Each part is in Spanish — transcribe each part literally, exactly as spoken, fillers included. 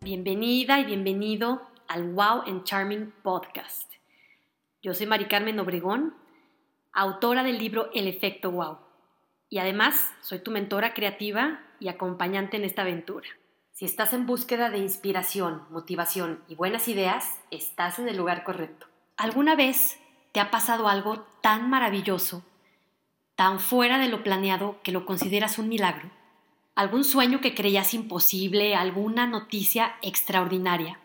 Bienvenida y bienvenido al Wow and Charming Podcast. Yo soy Mari Carmen Obregón, autora del libro El Efecto Wow. Y además soy tu mentora creativa y acompañante en esta aventura. Si estás en búsqueda de inspiración, motivación y buenas ideas, estás en el lugar correcto. ¿Alguna vez te ha pasado algo tan maravilloso, tan fuera de lo planeado que lo consideras un milagro? ¿Algún sueño que creías imposible? ¿Alguna noticia extraordinaria?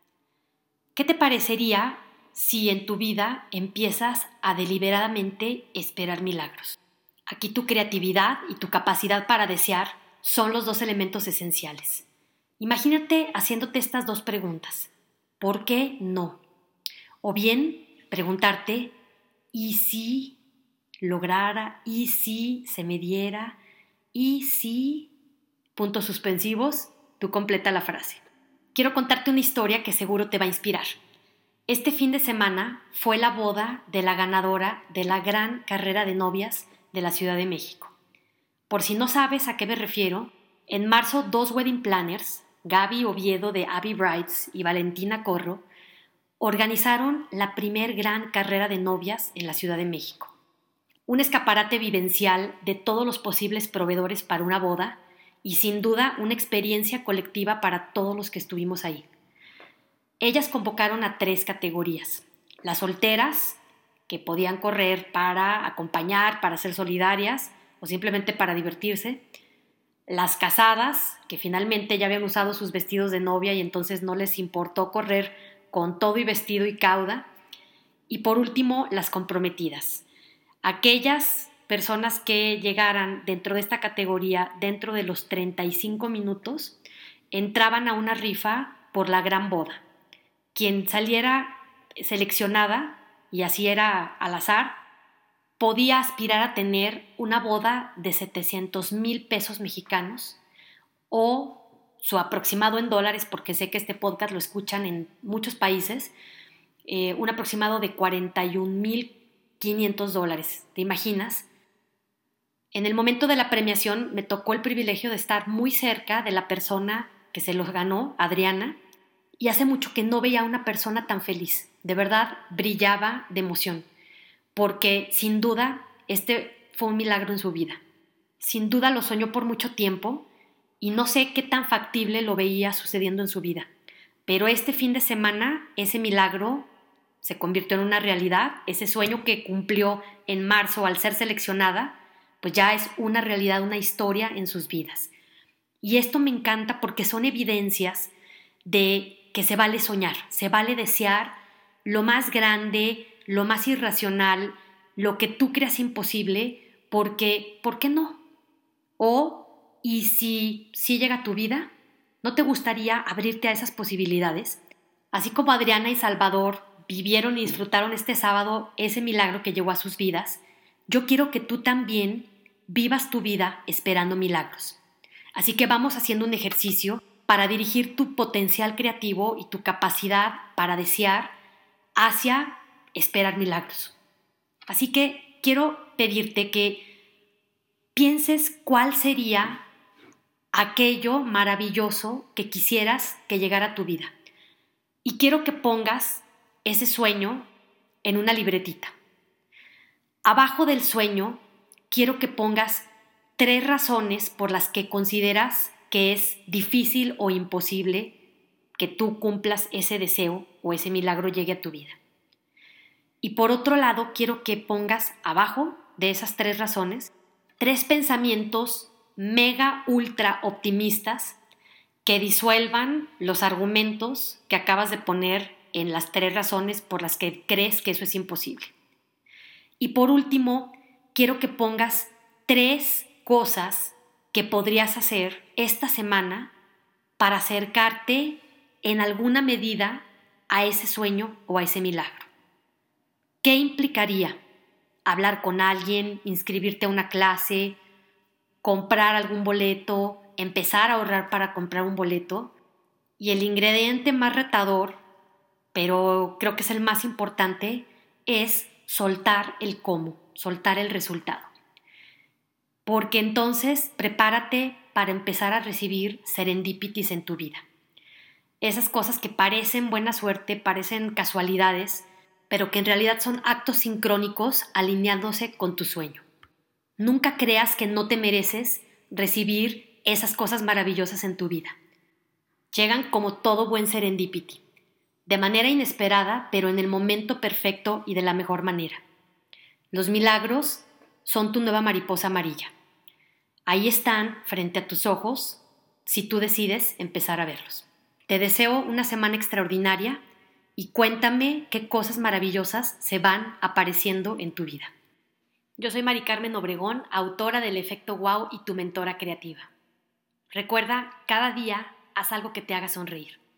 ¿Qué te parecería si en tu vida empiezas a deliberadamente esperar milagros? Aquí tu creatividad y tu capacidad para desear son los dos elementos esenciales. Imagínate haciéndote estas dos preguntas. ¿Por qué no? O bien preguntarte, ¿y si lograra? ¿Y si se me diera? ¿Y si...? Puntos suspensivos, tú completa la frase. Quiero contarte una historia que seguro te va a inspirar. Este fin de semana fue la boda de la ganadora de la gran carrera de novias de la Ciudad de México. Por si no sabes a qué me refiero, en marzo dos wedding planners, Gaby Oviedo de Abby Brides y Valentina Corro, organizaron la primer gran carrera de novias en la Ciudad de México. Un escaparate vivencial de todos los posibles proveedores para una boda y sin duda una experiencia colectiva para todos los que estuvimos ahí. Ellas convocaron a tres categorías. Las solteras, que podían correr para acompañar, para ser solidarias o simplemente para divertirse. Las casadas, que finalmente ya habían usado sus vestidos de novia y entonces no les importó correr con todo y vestido y cauda. Y por último, las comprometidas. Aquellas personas que llegaran dentro de esta categoría dentro de los treinta y cinco minutos entraban a una rifa por la gran boda. Quien saliera seleccionada, y así era al azar, podía aspirar a tener una boda de setecientos mil pesos mexicanos o su aproximado en dólares, porque sé que este podcast lo escuchan en muchos países, eh, un aproximado de cuarenta y un mil quinientos dólares. ¿Te imaginas? En el momento de la premiación me tocó el privilegio de estar muy cerca de la persona que se los ganó, Adriana, y hace mucho que no veía a una persona tan feliz. De verdad, brillaba de emoción, porque sin duda este fue un milagro en su vida. Sin duda lo soñó por mucho tiempo y no sé qué tan factible lo veía sucediendo en su vida. Pero este fin de semana ese milagro se convirtió en una realidad. Ese sueño que cumplió en marzo al ser seleccionada, pues ya es una realidad, una historia en sus vidas. Y esto me encanta porque son evidencias de que se vale soñar, se vale desear lo más grande, lo más irracional, lo que tú creas imposible, porque, ¿por qué no? O, ¿y si, si llega a tu vida? ¿No te gustaría abrirte a esas posibilidades? Así como Adriana y Salvador vivieron y disfrutaron este sábado ese milagro que llegó a sus vidas, yo quiero que tú también vivas tu vida esperando milagros. Así que vamos haciendo un ejercicio para dirigir tu potencial creativo y tu capacidad para desear hacia esperar milagros. Así que quiero pedirte que pienses cuál sería aquello maravilloso que quisieras que llegara a tu vida. Y quiero que pongas ese sueño en una libretita. Abajo del sueño, quiero que pongas tres razones por las que consideras que es difícil o imposible que tú cumplas ese deseo o ese milagro llegue a tu vida. Y por otro lado, quiero que pongas abajo de esas tres razones, tres pensamientos mega ultra optimistas que disuelvan los argumentos que acabas de poner en las tres razones por las que crees que eso es imposible. Y por último, quiero que pongas tres cosas que podrías hacer esta semana para acercarte en alguna medida a ese sueño o a ese milagro. ¿Qué implicaría? Hablar con alguien, inscribirte a una clase, comprar algún boleto, empezar a ahorrar para comprar un boleto. Y el ingrediente más retador, pero creo que es el más importante, es soltar el cómo, soltar el resultado. Porque entonces prepárate para empezar a recibir serendipities en tu vida. Esas cosas que parecen buena suerte, parecen casualidades, pero que en realidad son actos sincrónicos alineándose con tu sueño. Nunca creas que no te mereces recibir esas cosas maravillosas en tu vida. Llegan como todo buen serendipity, de manera inesperada, pero en el momento perfecto y de la mejor manera. Los milagros son tu nueva mariposa amarilla. Ahí están, frente a tus ojos, si tú decides empezar a verlos. Te deseo una semana extraordinaria y cuéntame qué cosas maravillosas se van apareciendo en tu vida. Yo soy Mari Carmen Obregón, autora del Efecto Wow y tu mentora creativa. Recuerda, cada día haz algo que te haga sonreír.